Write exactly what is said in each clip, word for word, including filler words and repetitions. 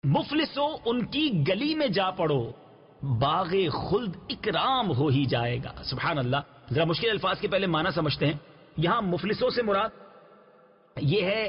مفلسوں ان کی گلی میں جا پڑو، باغ خلد اکرام ہو ہی جائے گا. سبحان اللہ. ذرا مشکل الفاظ کے پہلے معنی سمجھتے ہیں. یہاں مفلسوں سے مراد یہ ہے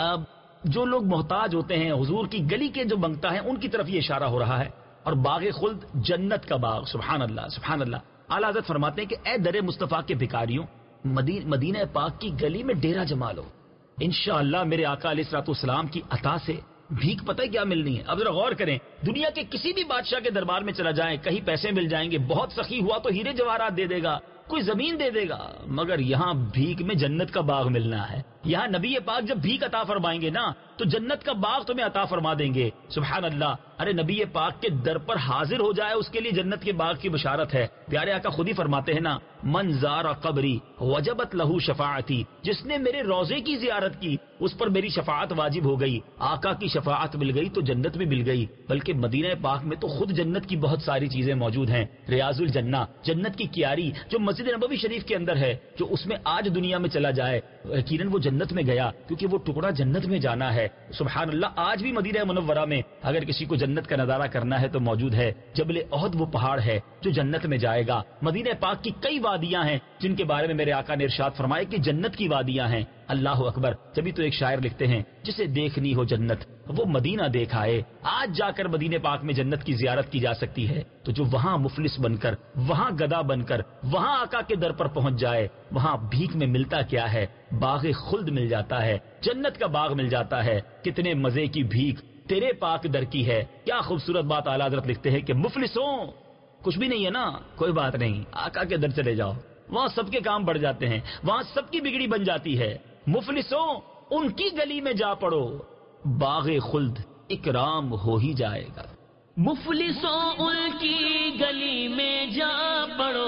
جو لوگ محتاج ہوتے ہیں، حضور کی گلی کے جو بنگتا ہے ان کی طرف یہ اشارہ ہو رہا ہے. اور باغ خلد جنت کا باغ. سبحان اللہ سبحان اللہ. اعلیٰ حضرت فرماتے ہیں کہ اے در مصطفیٰ کے بھکاریوں، مدینہ پاک کی گلی میں ڈیرا جما لو. انشاءاللہ میرے آقا علیہ الصلوۃ والسلام کی عطا سے بھیک پتہ کیا ملنی ہے. اب ذرا غور کریں، دنیا کے کسی بھی بادشاہ کے دربار میں چلا جائیں، کہیں پیسے مل جائیں گے، بہت سخی ہوا تو ہیرے جواہرات دے دے گا، کوئی زمین دے دے گا، مگر یہاں بھیک میں جنت کا باغ ملنا ہے. یہاں نبی پاک جب بھیک عطا فرمائیں گے نا تو جنت کا باغ تمہیں عطا فرما دیں گے. سبحان اللہ. ارے نبی پاک کے در پر حاضر ہو جائے اس کے لیے جنت کے باغ کی بشارت ہے. پیارے آقا خود ہی فرماتے ہیں نا، من زار قبری وجبت لہو شفاعتی، جس نے میرے روضے کی زیارت کی اس پر میری شفاعت واجب ہو گئی. آقا کی شفاعت مل گئی تو جنت بھی مل گئی. بلکہ مدینہ پاک میں تو خود جنت کی بہت ساری چیزیں موجود ہیں. ریاض الجنہ، جنت کی کیاری جو مسجد نبوی شریف کے اندر ہے، جو اس میں آج دنیا میں چلا جائے یقیناً وہ جنت میں گیا، کیونکہ وہ ٹکڑا جنت میں جانا ہے. سبحان اللہ. آج بھی مدینہ منورہ میں اگر کسی کو جنت کا نظارہ کرنا ہے تو موجود ہے. جبل احد وہ پہاڑ ہے جو جنت میں جائے گا. مدینہ پاک کی کئی وادیاں ہیں جن کے بارے میں میرے آقا نے ارشاد فرمایا کہ جنت کی وادیاں ہیں. اللہ اکبر. جبھی تو ایک شاعر لکھتے ہیں، جسے دیکھنی ہو جنت وہ مدینہ دیکھ آئے. آج جا کر مدینہ پاک میں جنت کی زیارت کی جا سکتی ہے. تو جو وہاں مفلس بن کر، وہاں گدا بن کر، وہاں آقا کے در پر پہنچ جائے، وہاں بھیک میں ملتا کیا ہے؟ باغ خلد مل جاتا ہے، جنت کا باغ مل جاتا ہے. کتنے مزے کی بھیک تیرے پاک در کی ہے. کیا خوبصورت بات اعلیٰ حضرت لکھتے ہیں کہ مفلسوں کچھ بھی نہیں ہے نا، کوئی بات نہیں، آقا کے در چلے جاؤ، وہاں سب کے کام بڑھ جاتے ہیں، وہاں سب کی بگڑی بن جاتی ہے. مفلسوں ان کی گلی میں جا پڑو، باغ خلد اکرام ہو ہی جائے گا. مفلسوں ان کی گلی میں جا پڑو،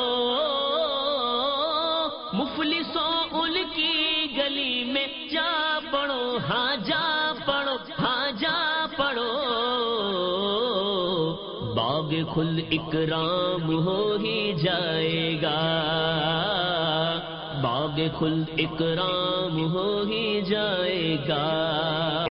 مفلسوں ان کی گلی میں جا پڑو، ہاں جا پڑو، ہاں جا پڑو، باغ خلد اکرام ہو ہی جائے گا، باغ خلد اکرام ہو ہی جائے گا.